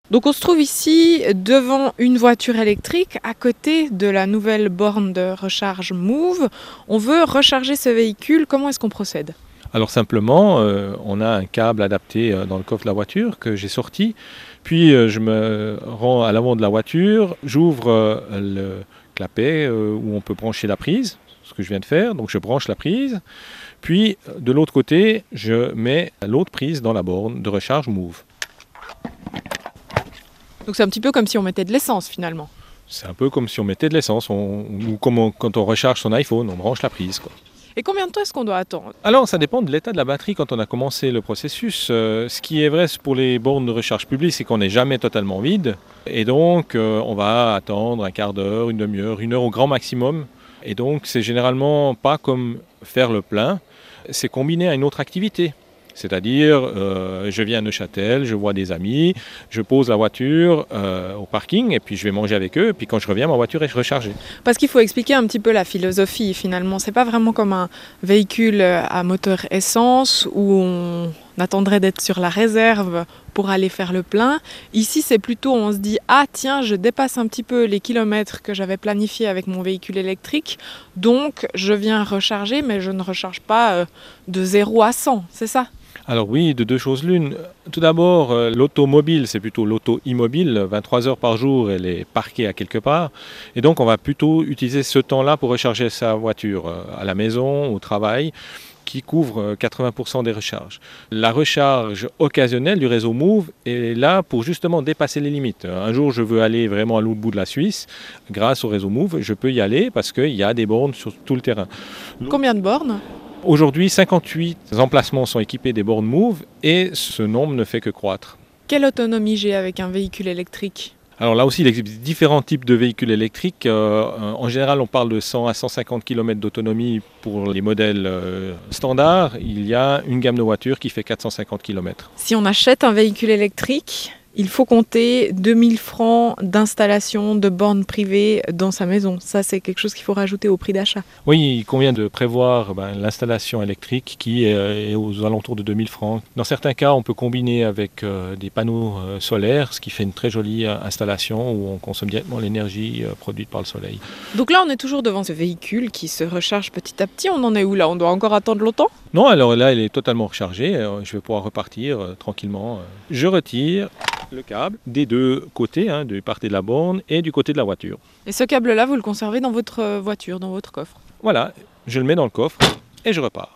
Donc on se trouve ici devant une voiture électrique à côté de la nouvelle borne de recharge Move. On veut recharger ce véhicule, comment est-ce qu'on procède ? Alors simplement, on a un câble adapté dans le coffre de la voiture que j'ai sorti. Puis je me rends à l'avant de la voiture, j'ouvre le clapet où on peut brancher la prise, ce que je viens de faire. Donc je branche la prise. Puis de l'autre côté, je mets l'autre prise dans la borne de recharge Move. Donc c'est un petit peu comme si on mettait de l'essence finalement. C'est un peu comme si on mettait de l'essence, ou comme quand on recharge son iPhone, on branche la prise, quoi. Et combien de temps est-ce qu'on doit attendre ? Alors, ça dépend de l'état de la batterie quand on a commencé le processus. Ce qui est vrai pour les bornes de recharge publique, c'est qu'on n'est jamais totalement vide. Et donc, on va attendre un quart d'heure, une demi-heure, une heure au grand maximum. Et donc, c'est généralement pas comme faire le plein, c'est combiné à une autre activité. C'est-à-dire, je viens à Neuchâtel, je vois des amis, je pose la voiture au parking et puis je vais manger avec eux. Et puis quand je reviens, ma voiture est rechargée. Parce qu'il faut expliquer un petit peu la philosophie finalement. C'est pas vraiment comme un véhicule à moteur essence où on attendrait d'être sur la réserve pour aller faire le plein. Ici, c'est plutôt, on se dit, ah tiens, je dépasse un petit peu les kilomètres que j'avais planifiés avec mon véhicule électrique, donc je viens recharger, mais je ne recharge pas de 0 à 100, c'est ça ? Alors oui, de deux choses l'une. Tout d'abord, l'automobile, c'est plutôt l'auto-immobile. 23 heures par jour, elle est parquée à quelque part. Et donc, on va plutôt utiliser ce temps-là pour recharger sa voiture à la maison, au travail, qui couvre 80% des recharges. La recharge occasionnelle du réseau Move est là pour justement dépasser les limites. Un jour, je veux aller vraiment à l'autre bout de la Suisse. Grâce au réseau Move, je peux y aller parce qu'il y a des bornes sur tout le terrain. Combien de bornes ? Aujourd'hui, 58 emplacements sont équipés des bornes Move et ce nombre ne fait que croître. Quelle autonomie j'ai avec un véhicule électrique ? Alors là aussi, il existe différents types de véhicules électriques. En général, on parle de 100 à 150 km d'autonomie pour les modèles standards. Il y a une gamme de voitures qui fait 450 km. Si on achète un véhicule électrique, il faut compter 2000 francs d'installation de bornes privées dans sa maison. Ça, c'est quelque chose qu'il faut rajouter au prix d'achat. Oui, il convient de prévoir l'installation électrique qui est aux alentours de 2000 francs. Dans certains cas, on peut combiner avec des panneaux solaires, ce qui fait une très jolie installation où on consomme directement l'énergie produite par le soleil. Donc là, on est toujours devant ce véhicule qui se recharge petit à petit. On en est où là ? On doit encore attendre longtemps ? Non, alors là, il est totalement rechargé. Je vais pouvoir repartir tranquillement. Je retire le câble des deux côtés, du côté de la borne et du côté de la voiture. Et ce câble-là, vous le conservez dans votre voiture, dans votre coffre ? Voilà, je le mets dans le coffre et je repars.